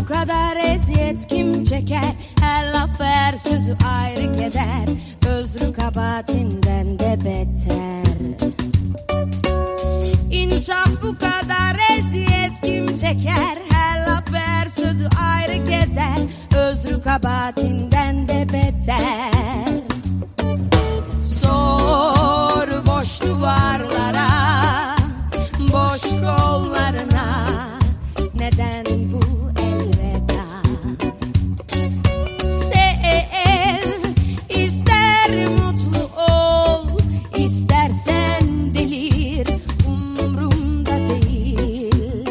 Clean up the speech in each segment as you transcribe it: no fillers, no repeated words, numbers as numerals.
bu kadar eziyet kim çeker? Her laf her sözü ayrı keder, özrü kabahatinden de beter. İnsaf bu kadar eziyet kim çeker? Her laf her sözü ayrı keder, özrü kabahatinden de beter. Sor boş duvarlara, boş kollarına, neden bu elveda? Sev, ister mutlu ol, istersen delir, umrumda değil.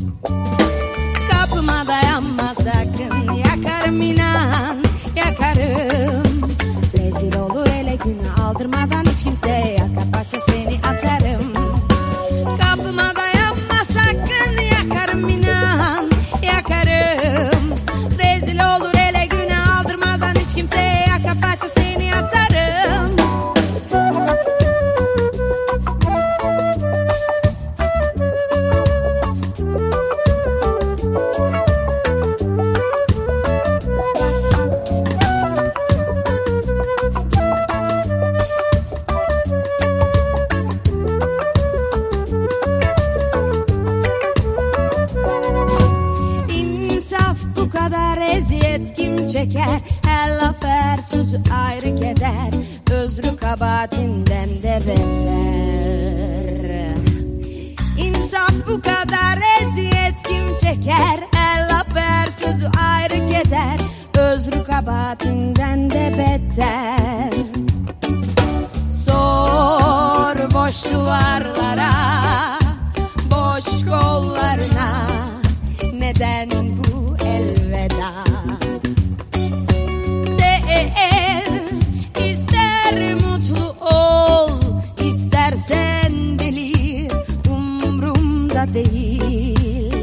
Kapıma dayanma sakın, yakarım inan, yakarım. Rezil olur ele günü aldırmadan hiç kimseye, yaka parça seni atarım. Kapıma dayanma sakın, yakarım inan, yakarım. Rezil olur ele güne aldırmadan hiç kimseye, yaka parça seni atarım. Bu kadar eziyet kim çeker? Her laf her sözü ayrı keder, özrü kabahatinden de beter. İnsaf bu kadar eziyet kim çeker? Her laf her sözü ayrı keder, özrü kabahatinden de beter. Sor boş duvarlara, boş kollarına, neden bu elveda? Sev, ister mutlu ol, istersen delir, umrumda değil.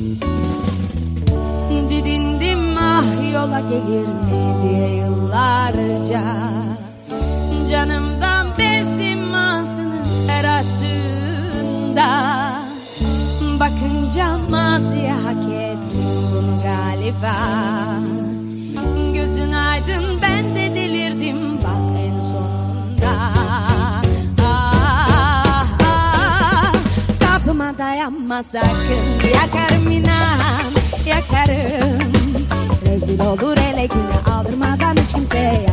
Didindim ah yola gelir mi diye yıllarca, canımdan bezdim ağzını her açtığında. Bakınca maziye hak ettim bunu galiba. Gözün aydın ben de delirdim bak en sonunda. Ah, ah, kapıma dayanma sakın, yakarım inan, yakarım. Rezil olur ele güne aldırmadan hiç kimseye,